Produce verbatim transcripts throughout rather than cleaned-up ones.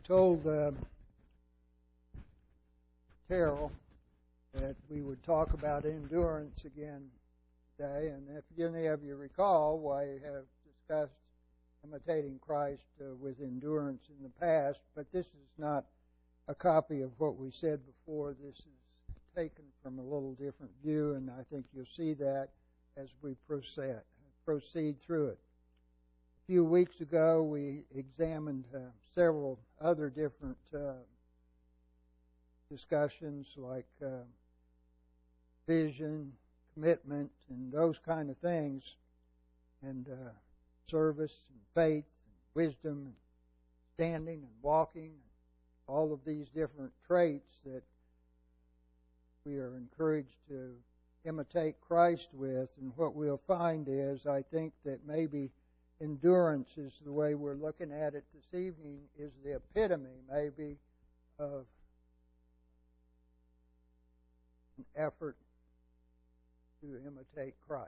told uh, Terrell that we would talk about endurance again today, and if any of you recall, I have discussed imitating Christ uh, with endurance in the past, but this is not a copy of what we said before. This is taken from a little different view, and I think you'll see that as we proceed, proceed through it. A few weeks ago, we examined uh, several other different uh, discussions like uh, vision, commitment, and those kind of things, and uh, service, and faith, and wisdom, and standing, and walking, and all of these different traits that we are encouraged to imitate Christ with. And what we'll find is, I think that maybe endurance is the way we're looking at it this evening, is the epitome maybe of an effort to imitate Christ.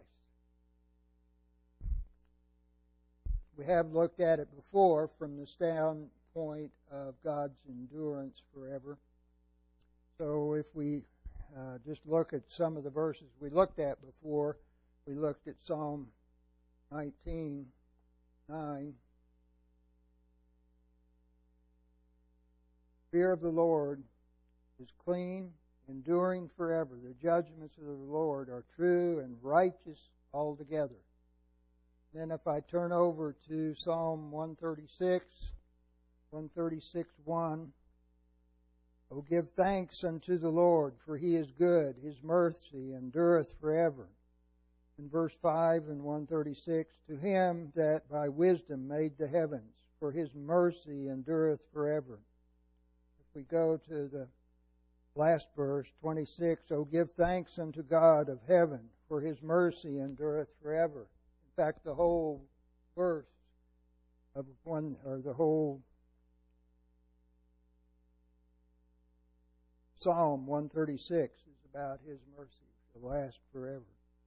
We have looked at it before from the standpoint of God's endurance forever. So if we uh, just look at some of the verses we looked at before, we looked at Psalm nineteen nine. Fear of the Lord is clean, enduring forever. The judgments of the Lord are true and righteous altogether. Then if I turn over to Psalm one thirty-six, one thirty-six one, O give thanks unto the Lord, for He is good, His mercy endureth forever. In verse five and one thirty-six, to Him that by wisdom made the heavens, for His mercy endureth forever. If we go to the last verse, twenty-six, O give thanks unto God of heaven, for His mercy endureth forever. In fact, the whole verse of one, or the whole Psalm one thirty-six is about His mercy to last forever.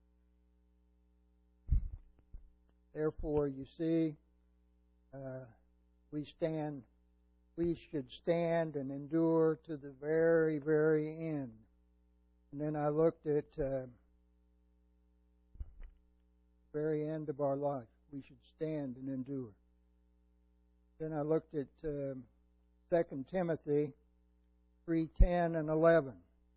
Therefore, you see, uh, we stand, we should stand and endure to the very, very end. And then I looked at uh, the very end of our life. We should stand and endure. Then I looked at uh, Second Timothy three ten and eleven.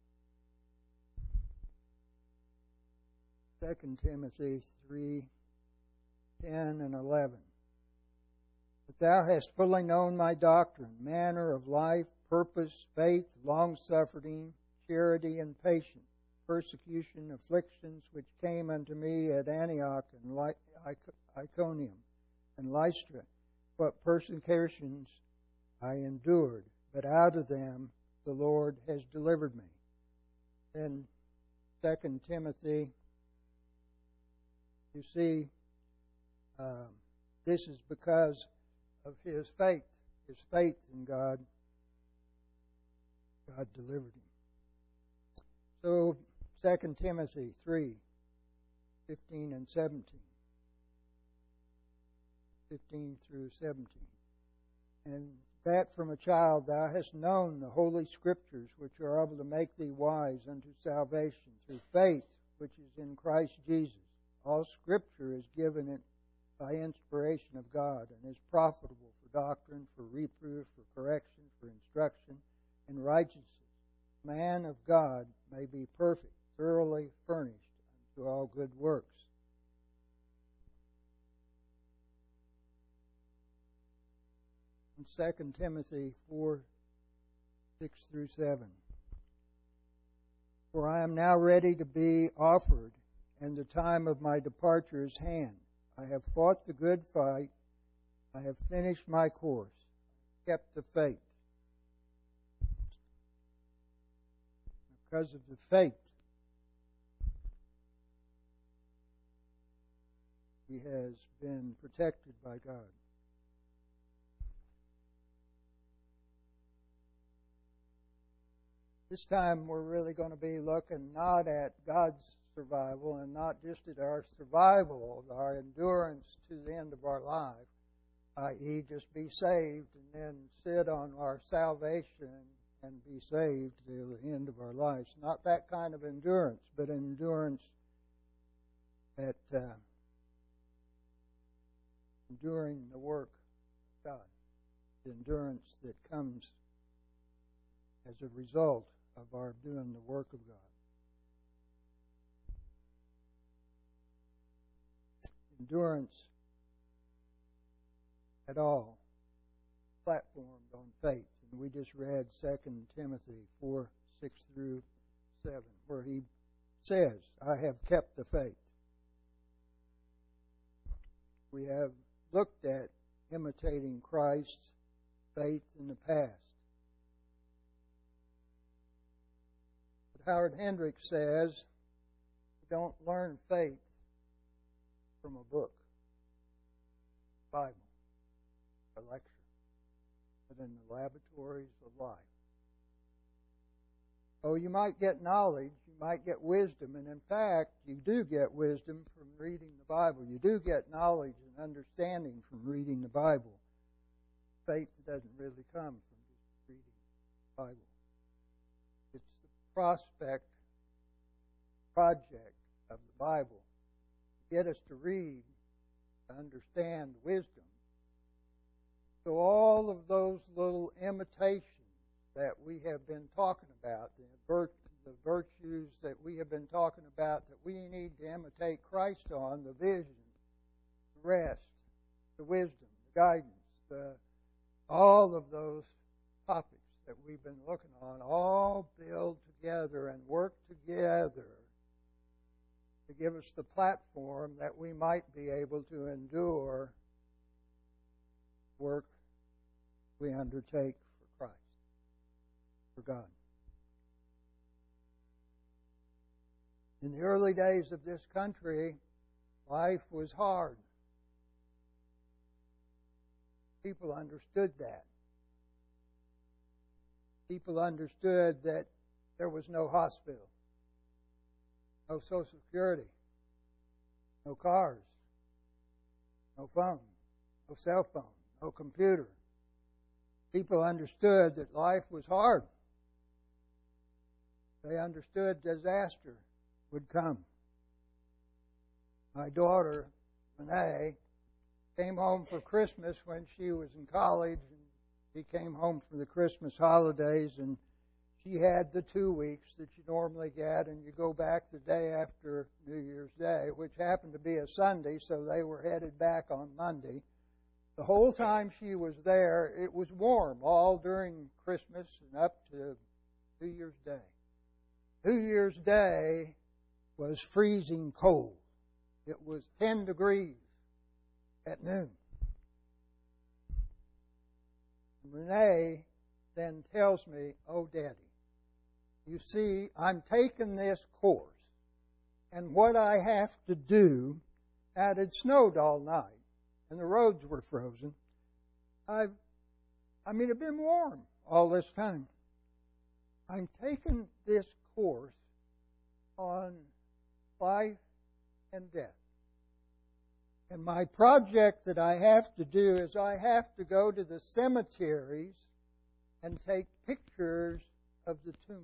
Second Timothy three ten and eleven. But thou hast fully known my doctrine, manner of life, purpose, faith, long-suffering, charity, and patience, persecution, afflictions, which came unto me at Antioch and Iconium and Lystra. What persecutions I endured, but out of them the Lord has delivered me. Then Second Timothy, you see, uh, this is because of his faith, his faith in God. God delivered him. So Second Timothy three fifteen and seventeen, fifteen through seventeen, and that from a child thou hast known the holy Scriptures, which are able to make thee wise unto salvation through faith which is in Christ Jesus. All Scripture is given it by inspiration of God, and is profitable for doctrine, for reproof, for correction, for instruction in righteousness. Man of God may be perfect, thoroughly furnished unto all good works. In Second Timothy four six through seven. For I am now ready to be offered, and the time of my departure is hand. I have fought the good fight. I have finished my course, kept the faith. Because of the faith, he has been protected by God. This time we're really going to be looking not at God's survival and not just at our survival, our endurance to the end of our life, that is, just be saved and then sit on our salvation and be saved till the end of our lives. Not that kind of endurance, but endurance that uh, enduring the work of God. The endurance that comes as a result of our doing the work of God. Endurance at all platformed on faith. And we just read Second Timothy four, six through seven, where he says, I have kept the faith. We have looked at imitating Christ's faith in the past. But Howard Hendricks says, you don't learn faith from a book, Bible, a lecture, but in the laboratories of life. Oh, you might get knowledge, you might get wisdom, and in fact, you do get wisdom from reading the Bible. You do get knowledge and understanding from reading the Bible. Faith doesn't really come from just reading the Bible. It's the prospect, project of the Bible to get us to read, to understand wisdom. So all of those little imitations that we have been talking about, the, vir- the virtues that we have been talking about that we need to imitate Christ on, the vision, the rest, the wisdom, the guidance, the, all of those topics that we've been looking on, all build together and work together to give us the platform that we might be able to endure work we undertake for Christ, for God. In the early days of this country, life was hard. People understood that. People understood that there was no hospital, no Social Security, no cars, no phone, no cell phone, no computer. People understood that life was hard. They understood disaster would come. My daughter, Renee, came home for Christmas when she was in college. And she came home for the Christmas holidays, and she had the two weeks that you normally get, and you go back the day after New Year's Day, which happened to be a Sunday, so they were headed back on Monday. The whole time she was there, it was warm all during Christmas and up to New Year's Day. New Year's Day was freezing cold. It was ten degrees at noon. Renee then tells me, oh, Daddy, you see, I'm taking this course, and what I have to do, and it snowed all night, and the roads were frozen. I've, I mean, it's been warm all this time. I'm taking this course on life and death. And my project that I have to do is I have to go to the cemeteries and take pictures of the tombstones.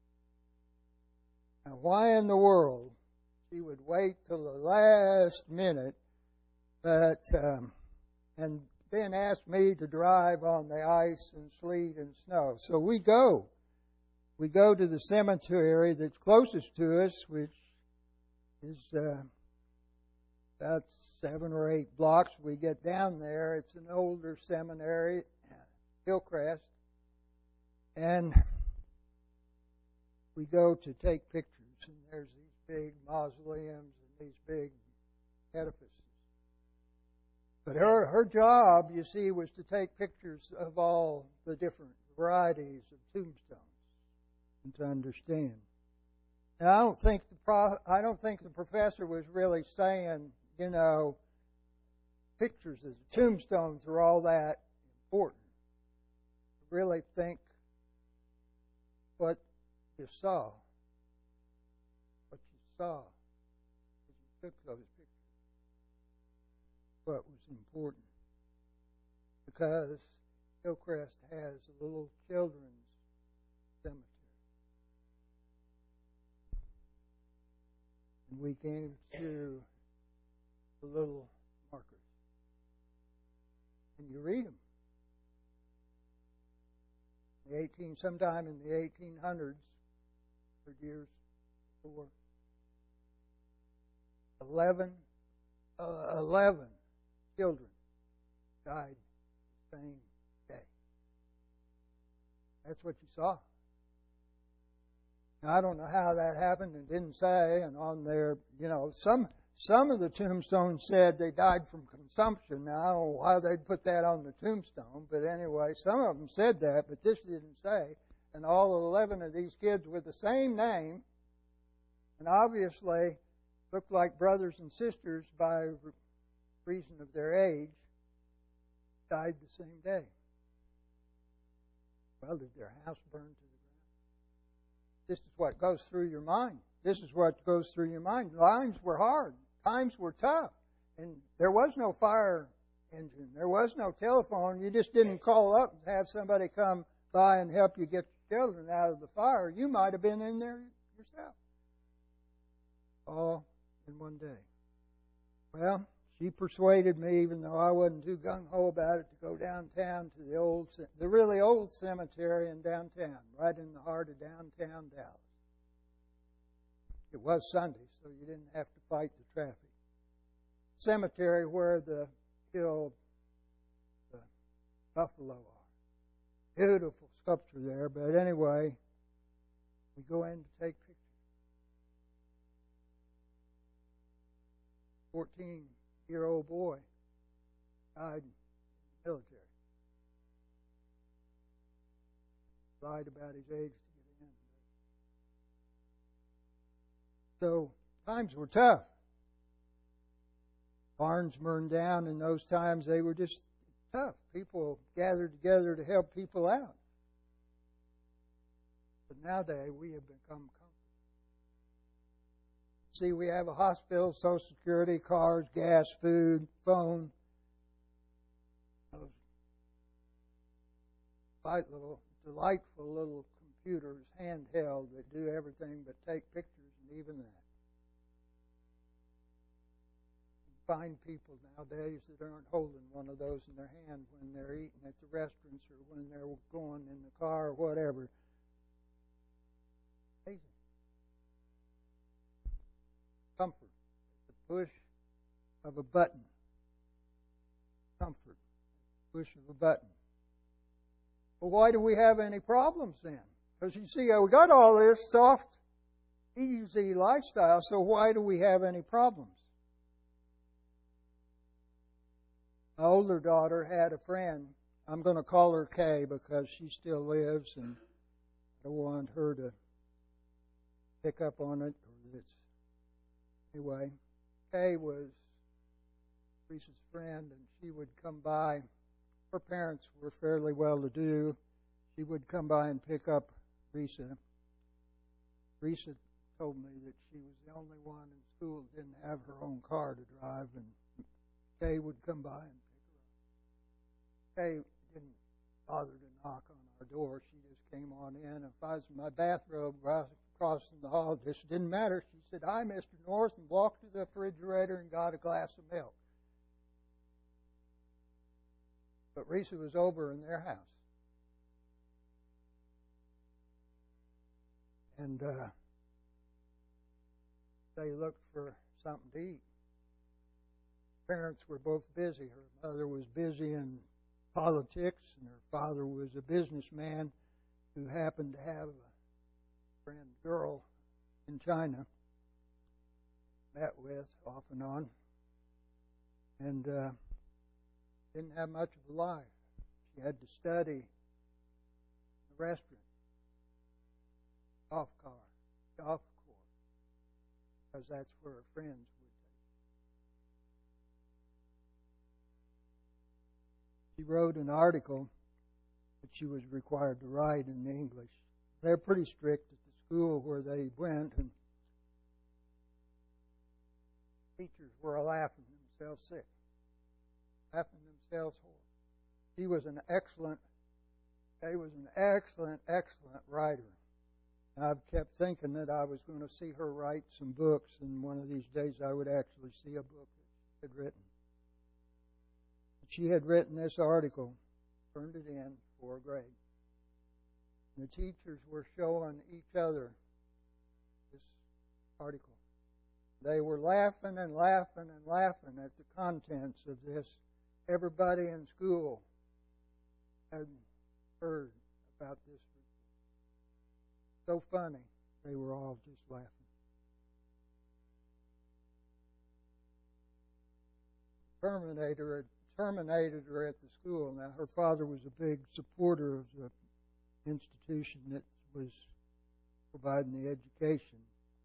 Now, why in the world she would wait till the last minute, but um, and then ask me to drive on the ice and sleet and snow? So we go. We go to the cemetery that's closest to us, which is uh, about seven or eight blocks. We get down there. It's an older seminary, Hillcrest. And we go to take pictures. And there's these big mausoleums and these big edifices. But her, her job, you see, was to take pictures of all the different varieties of tombstones and to understand. And I don't think the pro, I don't think the professor was really saying, you know, pictures of the tombstones are all that important. I really think what you saw, what you saw as you took those pictures, what was important. because Hillcrest has a little children's cemetery. And we came to the little markers. And you read them. The eighteen, sometime in the eighteen hundreds, or years before, eleven, uh, eleven children died the same day. That's what you saw. Now, I don't know how that happened. It didn't say, and on there, you know, some some of the tombstones said they died from consumption. Now, I don't know why they'd put that on the tombstone, but anyway, some of them said that, but this didn't say. And all eleven of these kids with the same name, and obviously looked like brothers and sisters by reason of their age, died the same day. Well, did their house burn to the ground? This is what goes through your mind. This is what goes through your mind. Lines were hard. Times were tough. And there was no fire engine. There was no telephone. You just didn't call up and have somebody come by and help you get your children out of the fire. You might have been in there yourself. All in one day. Well, she persuaded me, even though I wasn't too gung-ho about it, to go downtown to the old, the really old cemetery in downtown, right in the heart of downtown Dallas. It was Sunday, so you didn't have to fight the traffic. Cemetery where the killed the buffalo are. Beautiful sculpture there, but anyway, we go in to take pictures. fourteen-year-old boy died in the military. Lied about his age to get in. So times were tough. Barns burned down in those times. They were just tough. People gathered together to help people out. But nowadays we have become comfortable. See, we have a hospital, Social Security, cars, gas, food, phone. Those light little, delightful little computers, handheld, that do everything but take pictures, and even that. You find people nowadays that aren't holding one of those in their hand when they're eating at the restaurants or when they're going in the car or whatever. Amazing. Comfort. The push of a button. Comfort. Push of a button. Well, why do we have any problems then? Because you see, we got all this soft, easy lifestyle, so why do we have any problems? My older daughter had a friend. I'm going to call her Kay because she still lives, and I don't want her to pick up on it. Or it's, anyway, Kay was Lisa's friend, and she would come by. Her parents were fairly well-to-do. She would come by and pick up Risa. Risa told me that she was the only one in school that didn't have her own car to drive, and Kay would come by and pick her up. Kay didn't bother to knock on our door. She just came on in. If I was in my bathrobe crossing the hall, it just didn't matter. She said, "Hi, Mister North," and walked to the refrigerator and got a glass of milk. But Risa was over in their house. And uh, they looked for something to eat. Parents were both busy. Her mother was busy in politics, and her father was a businessman who happened to have a friend girl in China, met with off and on, and uh, didn't have much of a life. She had to study in the restaurant, golf car, golf course, because that's where her friends would take. She wrote an article that she was required to write in English. They're pretty strict at the school where they went, and teachers were laughing themselves sick, laughing themselves hoarse. He was an excellent, he was an excellent, excellent writer. I've kept thinking that I was going to see her write some books, and one of these days I would actually see a book that she had written. She had written this article, turned it in for a grade. The teachers were showing each other this article. They were laughing and laughing and laughing at the contents of this. Everybody in school had heard about this. So funny. They were all just laughing. Terminator, terminated her at the school. Now, her father was a big supporter of the institution that was providing the education.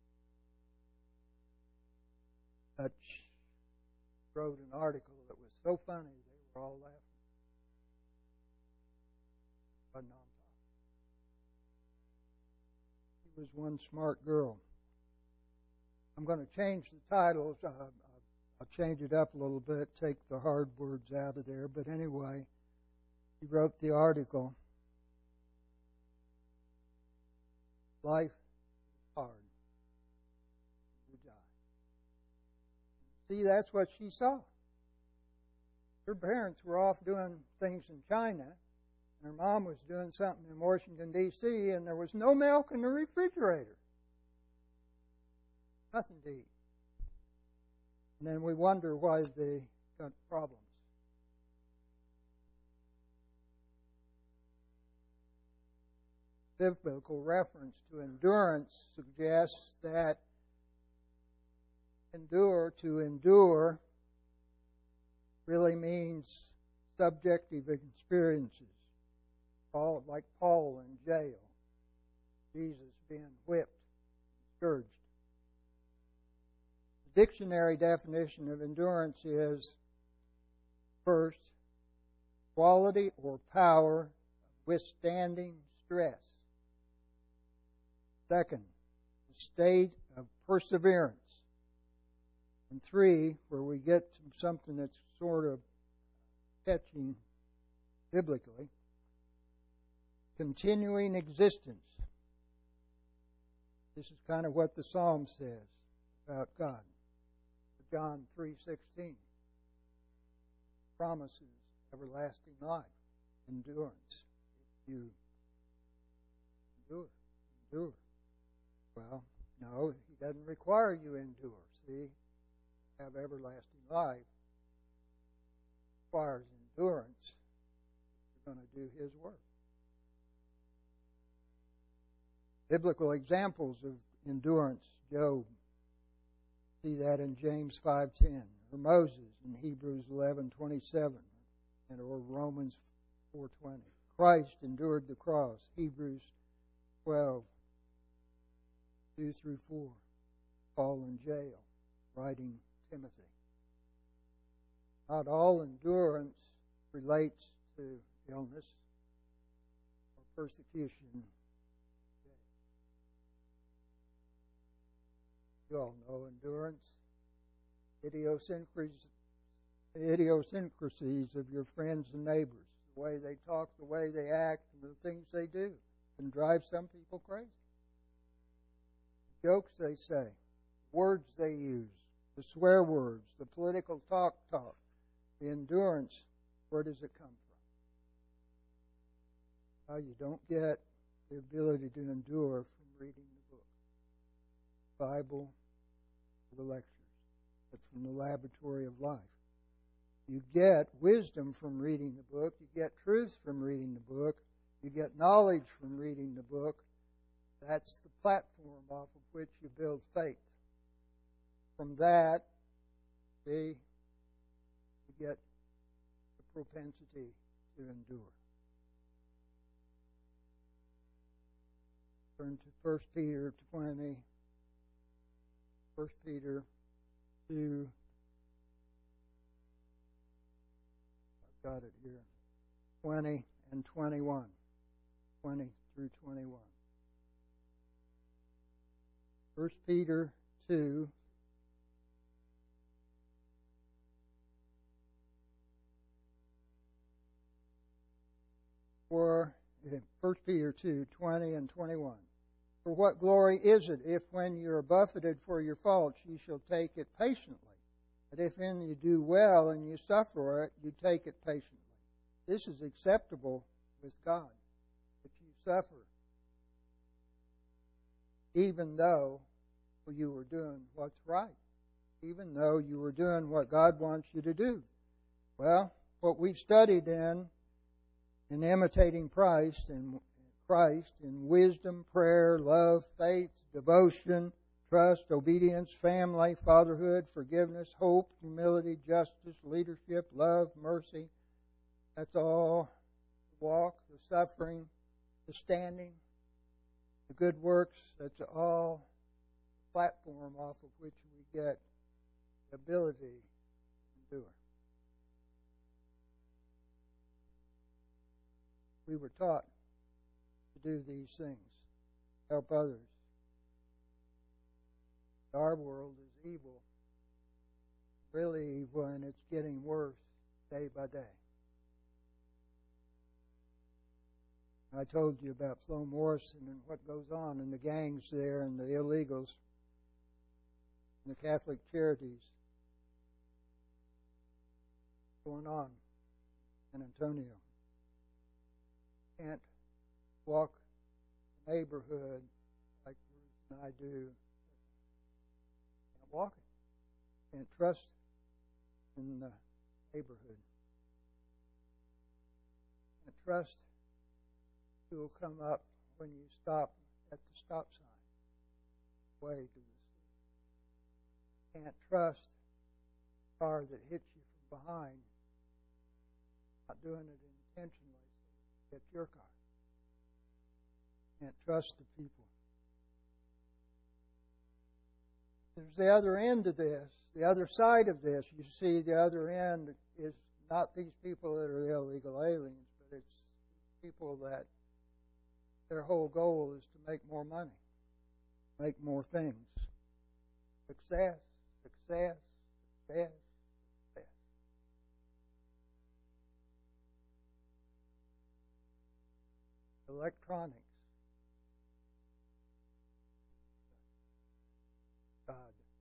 But she wrote an article that was so funny they were all laughing. Wasn't on top. She was one smart girl. I'm going to change the titles. Uh, I'll change it up a little bit, take the hard words out of there. But anyway, he wrote the article. Life is hard. You die. See, that's what she saw. Her parents were off doing things in China, and her mom was doing something in Washington, D C, and there was no milk in the refrigerator. Nothing to eat. And then we wonder why they got problems. Biblical reference to endurance suggests that endure, to endure, really means subjective experiences. Paul, like Paul in jail, Jesus being whipped, scourged. The dictionary definition of endurance is, first, quality or power of withstanding stress. Second, the state of perseverance. And three, where we get to something that's sort of catching biblically, continuing existence. This is kind of what the Psalm says about God. John three sixteen promises everlasting life, endurance. If you endure, endure. Well, no, he doesn't require you endure. See, have everlasting life requires endurance. You're going to do his work. Biblical examples of endurance, Job. See that in James five ten, or Moses in Hebrews eleven twenty-seven, and or Romans four twenty. Christ endured the cross, Hebrews twelve two through four. Paul in jail, writing Timothy. Not all endurance relates to illness or persecution. You all know endurance. Idiosyncrasies, idiosyncrasies of your friends and neighbors. The way they talk, the way they act, and the things they do can drive some people crazy. The jokes they say, words they use, the swear words, the political talk talk, the endurance, where does it come from? Well, you don't get the ability to endure from reading the book. Bible, the lectures, but from the laboratory of life. You get wisdom from reading the book. You get truth from reading the book. You get knowledge from reading the book. That's the platform off of which you build faith. From that, see, you get the propensity to endure. Turn to First Peter twenty. First Peter two. I've got it here. twenty and twenty-one. twenty through twenty-one. First Peter two. For First Peter two, twenty and twenty-one. For what glory is it if when you are buffeted for your faults you shall take it patiently? But if when you do well and you suffer it, you take it patiently. This is acceptable with God, that you suffer, even though you were doing what's right, even though you were doing what God wants you to do. Well, what we've studied in, in imitating Christ and Christ in wisdom, prayer, love, faith, devotion, trust, obedience, family, fatherhood, forgiveness, hope, humility, justice, leadership, love, mercy. That's all the walk, the suffering, the standing, the good works. That's all the platform off of which we get the ability to endure. We were taught to do these things, help others. Our world is evil, really evil, and it's getting worse day by day. I told you about Flo Morrison and what goes on in the gangs there and the illegals and the Catholic Charities going on in Antonio. Can't walk the neighborhood like Ruth and I do. Can't walk it. Can't trust in the neighborhood. Can't trust who will come up when you stop at the stop sign way to the street. Can't trust the car that hits you from behind, not doing it intentionally so it's your car. Can't trust the people. There's the other end of this, the other side of this. You see, the other end is not these people that are illegal aliens, but it's people that their whole goal is to make more money, make more things. Success, success, success, success. Electronics. God.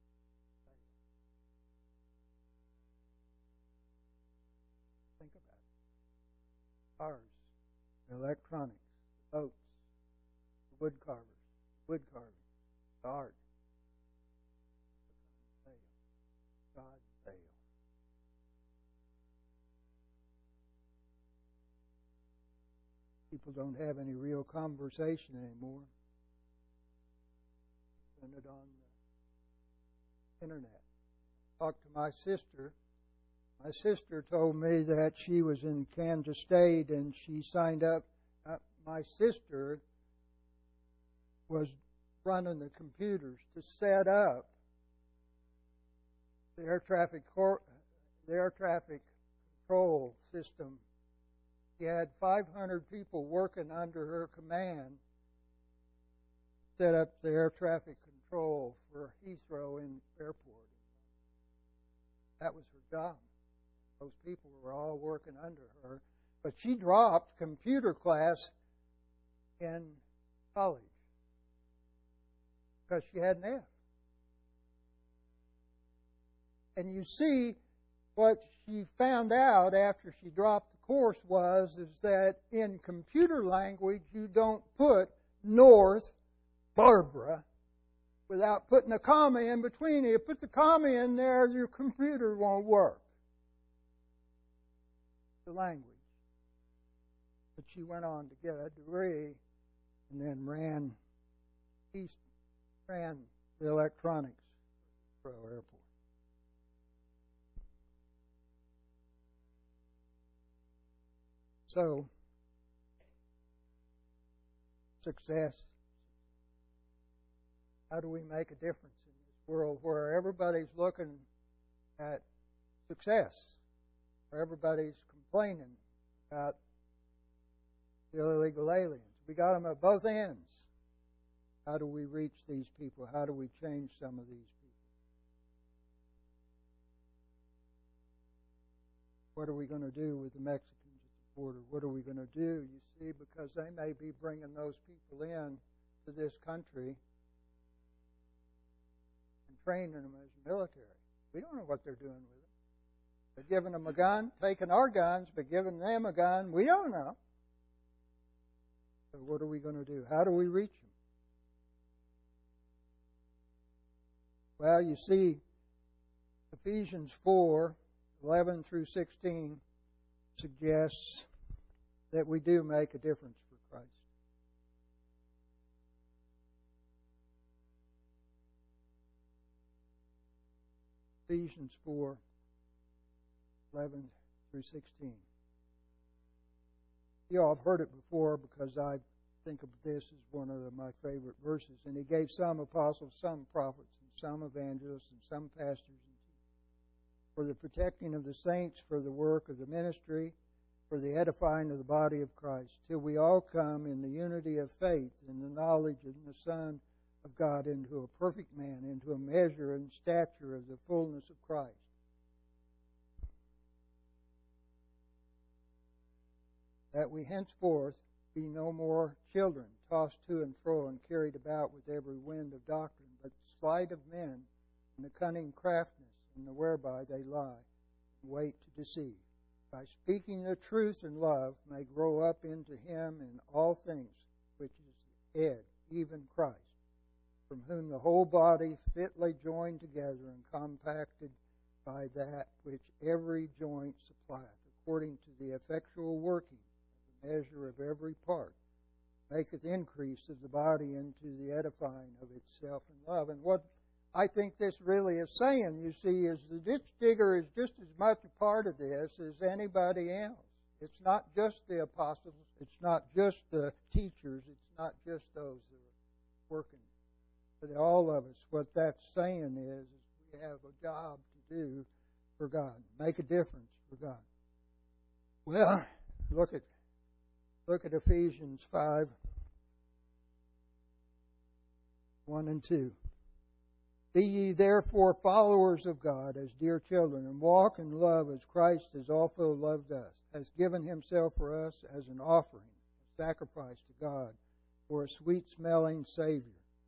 Think about it. Cars, electronics, boats, wood carvers, wood carving, the art. God fail. People don't have any real conversation anymore. Depended on the internet. Talked to my sister. My sister told me that she was in Kansas State and she signed up. Uh, my sister was running the computers to set up the air traffic cor- the air traffic control system. She had five hundred people working under her command to set up the air traffic control for Heathrow in airport. That was her job. Those people were all working under her. But she dropped computer class in college because she had an F. And you see, what she found out after she dropped the course was is that in computer language, you don't put North Barbara without putting a comma in between it. You put the comma in there, your computer won't work. The language. But she went on to get a degree and then ran East ran the electronics for our airport. So, success. How do we make a difference in this world where everybody's looking at success, where everybody's complaining about the illegal aliens? We got them at both ends. How do we reach these people? How do we change some of these people? What are we going to do with the Mexicans at the border. What are we going to do? You see, because they may be bringing those people in to this country and training them as military. We don't know what they're doing with them. They're giving them a gun, taking our guns, but giving them a gun. We don't know. So what are we going to do? How do we reach them? Well, you see, Ephesians four, eleven through sixteen suggests that we do make a difference for Christ. Ephesians four, eleven through sixteen. You all have heard it before because I think of this as one of the, my favorite verses. And he gave some apostles, some prophets, and some evangelists, and some pastors and teachers for the protecting of the saints, for the work of the ministry, for the edifying of the body of Christ, till we all come in the unity of faith and the knowledge of the Son of God, into a perfect man, into a measure and stature of the fullness of Christ. That we henceforth be no more children, tossed to and fro and carried about with every wind of doctrine, but sleight of men and the cunning craftiness in the whereby they lie, and wait to deceive. By speaking the truth in love, may grow up into him in all things, which is the head, even Christ, from whom the whole body fitly joined together and compacted by that which every joint supplieth, according to the effectual working of the measure of every part, maketh increase of the body into the edifying of itself in love. And what I think this really is saying, you see, is the ditch digger is just as much a part of this as anybody else. It's not just the apostles. It's not just the teachers. It's not just those that are working. But all of us, what that's saying is, is we have a job to do for God. Make a difference for God. Well, look at look at Ephesians five, one and two. Be ye therefore followers of God as dear children, and walk in love as Christ has also loved us, has given himself for us as an offering, a sacrifice to God, for a sweet-smelling Savior.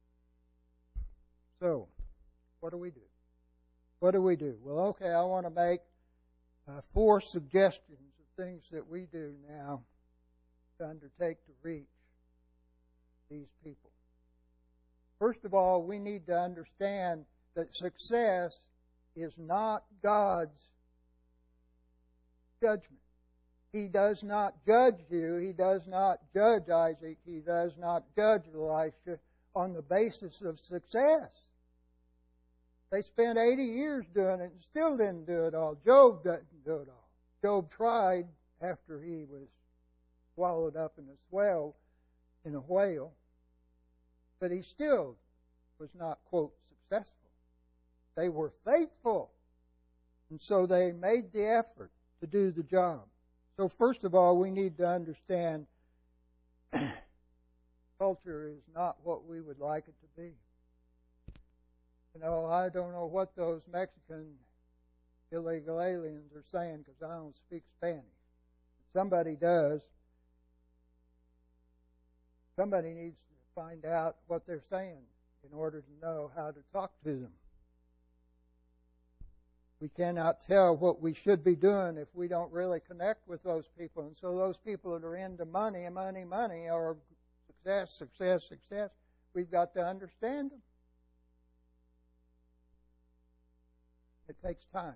So, what do we do? What do we do? Well, okay, I want to make uh, four suggestions of things that we do now to undertake to reach these people. First of all, we need to understand that success is not God's judgment. He does not judge you. He does not judge Isaac. He does not judge Elisha on the basis of success. They spent eighty years doing it and still didn't do it all. Job didn't do it all. Job tried after he was swallowed up in a swell, in a whale. But he still was not, quote, successful. They were faithful. And so they made the effort to do the job. So first of all, we need to understand culture is not what we would like it to be. You know, I don't know what those Mexican illegal aliens are saying because I don't speak Spanish. Somebody does. Somebody needs to find out what they're saying in order to know how to talk to them. We cannot tell what we should be doing if we don't really connect with those people. And so those people that are into money and money, money, or success, success, success, we've got to understand them. It takes time.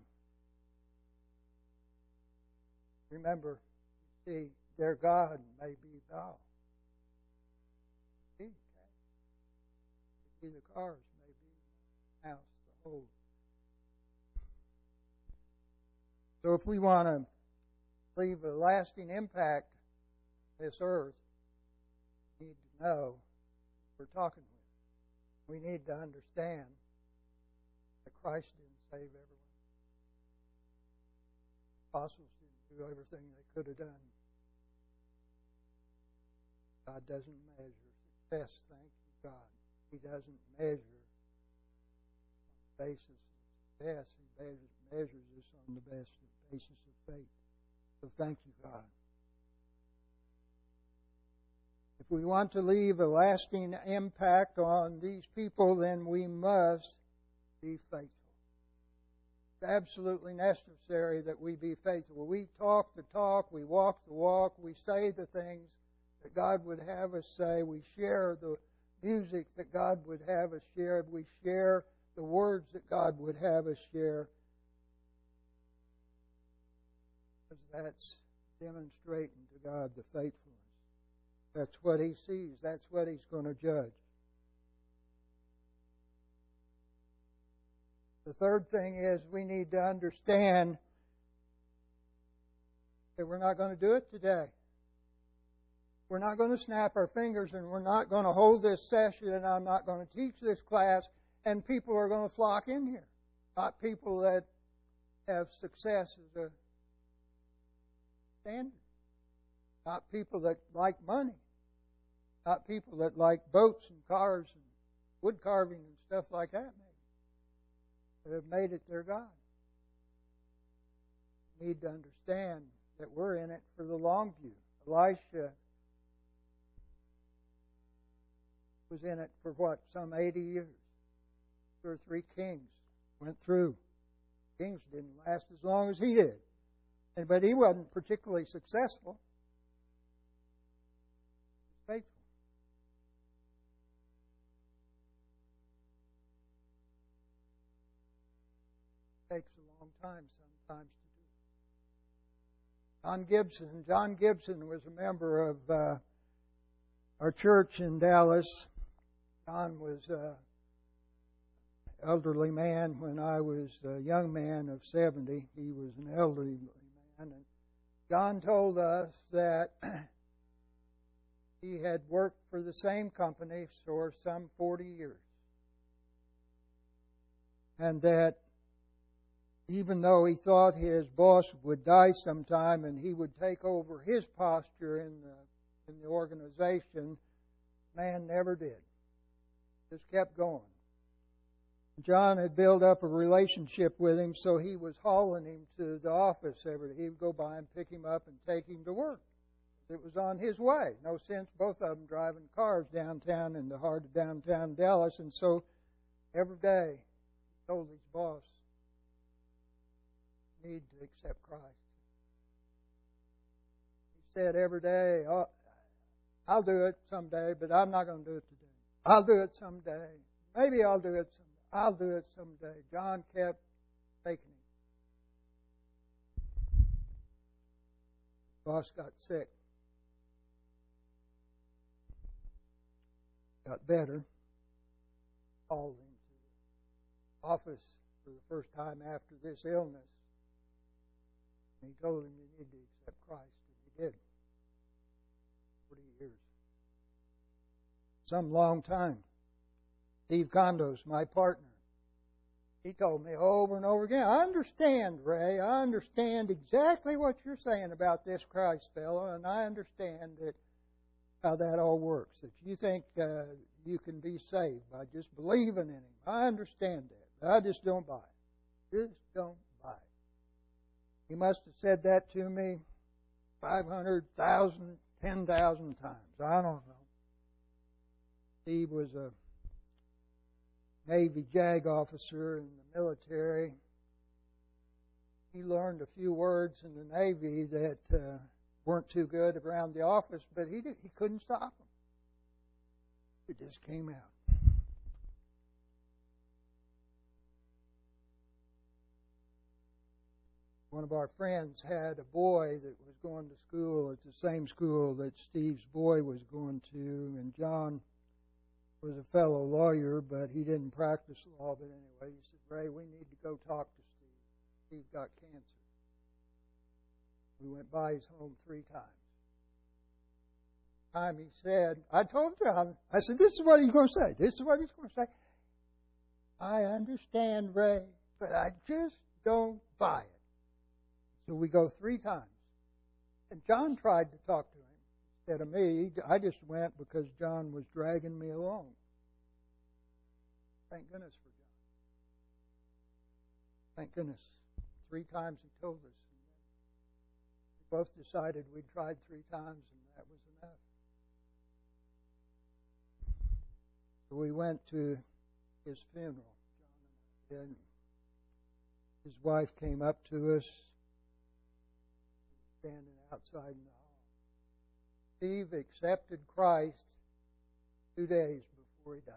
Remember, see, their God may be Baal. See, see the cars may be the house, the whole. So if we want to leave a lasting impact on this earth, we need to know who we're talking with. We need to understand that Christ didn't save everyone. Apostles didn't do everything they could have done. God doesn't measure success, thank you, God. He doesn't measure on the basis of success. He measures, measures us on the basis of faith. So thank you, God. If we want to leave a lasting impact on these people, then we must be faithful. It's absolutely necessary that we be faithful. We talk the talk, we walk the walk, we say the things that God would have us say, we share the music that God would have us share, we share the words that God would have us share. Because that's demonstrating to God the faithfulness. That's what He sees. That's what He's going to judge. The third thing is we need to understand that we're not going to do it today. We're not going to snap our fingers and we're not going to hold this session and I'm not going to teach this class and people are going to flock in here. Not people that have success as a standard. Not people that like money. Not people that like boats and cars and wood carving and stuff like that, maybe. That have made it their God. We need to understand that we're in it for the long view. Elisha was in it for what? Some eighty years. Two or three kings went through. Kings didn't last as long as he did. But he wasn't particularly successful. Faithful. Takes a long time sometimes to do. John Gibson. John Gibson was a member of uh, our church in Dallas. John was an elderly man when I was a young man of seventy. He was an elderly man. And John told us that he had worked for the same company for some forty years. And that even though he thought his boss would die sometime and he would take over his posture in the, in the organization, man never did. Just kept going. John had built up a relationship with him, so he was hauling him to the office every day. He would go by and pick him up and take him to work. It was on his way. No sense both of them driving cars downtown in the heart of downtown Dallas. And so every day he told his boss, "You need to accept Christ." He said every day, oh, "I'll do it someday, but I'm not going to do it today. I'll do it someday. Maybe I'll do it someday. I'll do it someday." John kept taking him. The boss got sick. Got better. Called him to the office for the first time after this illness. And he told him, "You need to accept Christ." And he did. Forty years. Some long time. Steve Condos, my partner, he told me over and over again, "I understand, Ray. I understand exactly what you're saying about this Christ fellow, and I understand that how that all works. That you think uh, you can be saved by just believing in Him. I understand that, but I just don't buy it. Just don't buy it." He must have said that to me five hundred thousand, ten thousand times. I don't know. Steve was a Navy JAG officer in the military. He learned a few words in the Navy that uh, weren't too good around the office, but he did, he couldn't stop them. It just came out. One of our friends had a boy that was going to school at the same school that Steve's boy was going to, and John was a fellow lawyer, but he didn't practice law. But anyway, he said, "Ray, we need to go talk to Steve. Steve got cancer." We went by his home three times. Time he said, I told John, I said, "This is what he's going to say. This is what he's going to say. I understand, Ray, but I just don't buy it." So we go three times. And John tried to talk to him. Instead of me, I just went because John was dragging me along. Thank goodness for John. Thank goodness. Three times he told us. We both decided we'd tried three times and that was enough. So we went to his funeral. And his wife came up to us, standing outside in the hall. Steve accepted Christ two days before he died.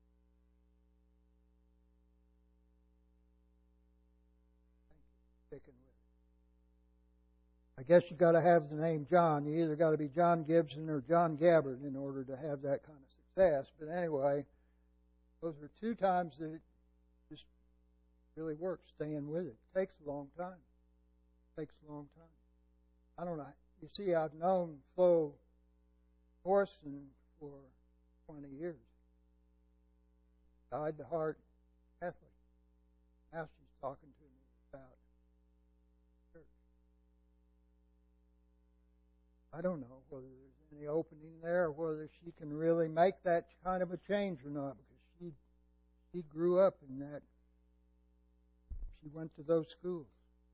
Thank you for sticking with it. I guess you got to have the name John. You either got to be John Gibson or John Gabbard in order to have that kind of success. But anyway, those were two times that it just really works, staying with it. It takes a long time. It takes a long time. I don't know. You see, I've known Flo Morrison for twenty years. Died to heart Catholic. Now she's talking to me about church. I don't know whether there's any opening there or whether she can really make that kind of a change or not, because she she grew up in that. She went to those schools.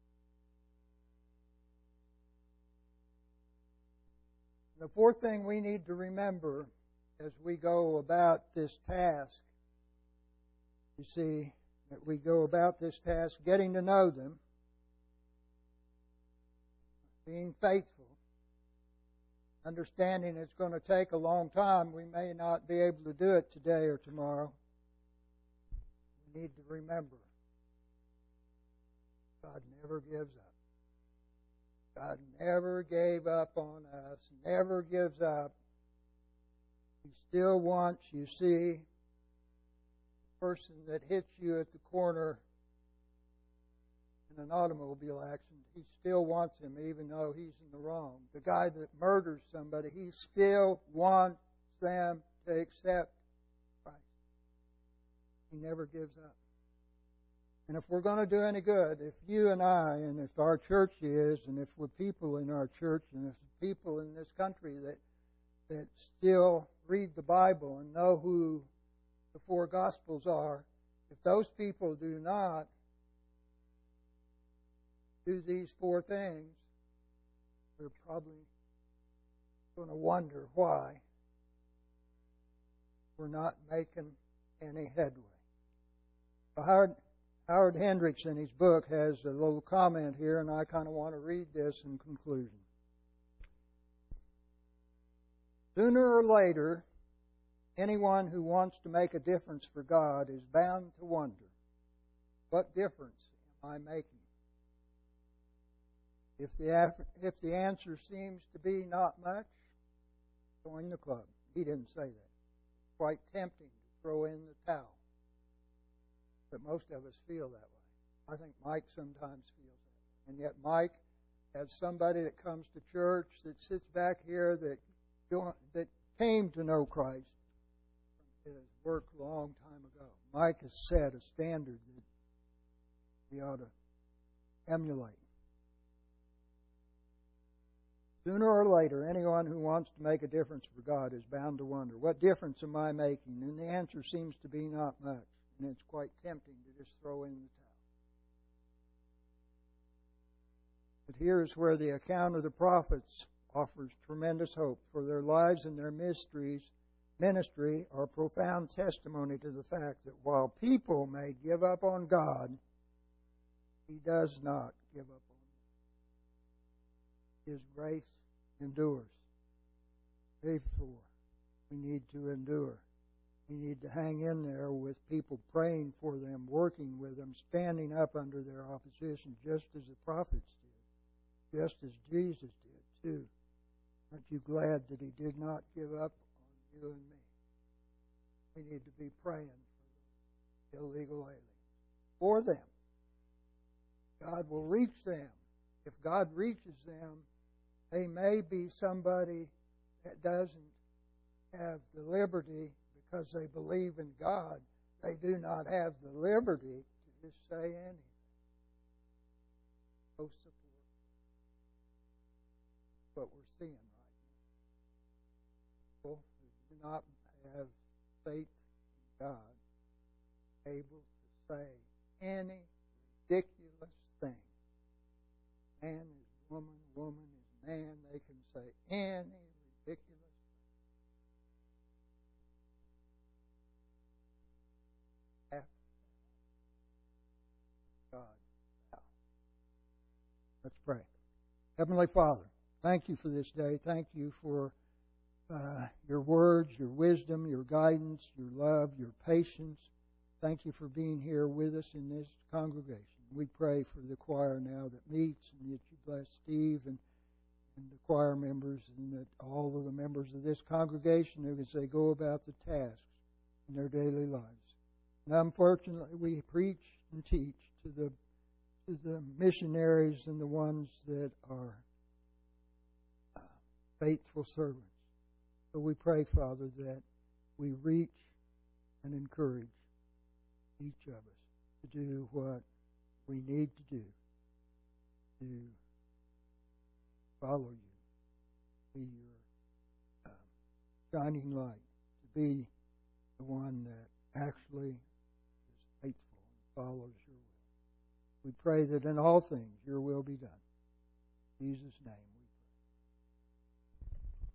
The fourth thing we need to remember as we go about this task, you see, that we go about this task getting to know them, being faithful, understanding it's going to take a long time. We may not be able to do it today or tomorrow. We need to remember God never gives up. God never gave up on us, never gives up. He still wants, you see, the person that hits you at the corner in an automobile accident, he still wants him even though he's in the wrong. The guy that murders somebody, he still wants them to accept Christ. He never gives up. And if we're going to do any good, if you and I, and if our church is, and if we're people in our church, and if people in this country that that still read the Bible and know who the four Gospels are, if those people do not do these four things, they're probably going to wonder why we're not making any headway. Howard, Howard Hendricks in his book has a little comment here, and I kind of want to read this in conclusion. Sooner or later, anyone who wants to make a difference for God is bound to wonder, what difference am I making? If the, if the answer seems to be not much, join the club. He didn't say that. Quite tempting to throw in the towel. But most of us feel that way. I think Mike sometimes feels that. And yet Mike has somebody that comes to church that sits back here that that came to know Christ from his work a long time ago. Mike has set a standard that we ought to emulate. Sooner or later, anyone who wants to make a difference for God is bound to wonder, what difference am I making? And the answer seems to be not much. And it's quite tempting to just throw in the towel. But here is where the account of the prophets offers tremendous hope, for their lives and their mysteries, ministry are profound testimony to the fact that while people may give up on God, He does not give up on them. His grace endures. Therefore, we need to endure. We need to hang in there with people praying for them, working with them, standing up under their opposition, just as the prophets did, just as Jesus did too. Aren't you glad that He did not give up on you and me? We need to be praying for the illegal aliens, for them. God will reach them. If God reaches them, they may be somebody that doesn't have the liberty because they believe in God. They do not have the liberty to just say anything. No support. What we're seeing right now. People who do not have faith in God able to say any ridiculous thing. Man is woman, woman is man. They can say any ridiculous thing. Let's pray. Heavenly Father, thank you for this day. Thank you for uh, your words, your wisdom, your guidance, your love, your patience. Thank you for being here with us in this congregation. We pray for the choir now that meets, and that you bless Steve and, and the choir members, and that all of the members of this congregation, as they go about the tasks in their daily lives. And unfortunately, we preach and teach to the to the missionaries and the ones that are uh, faithful servants. So we pray, Father, that we reach and encourage each of us to do what we need to do to follow you, be your uh, shining light, to be the one that actually is faithful and follows your will. We pray that in all things your will be done. In Jesus' name.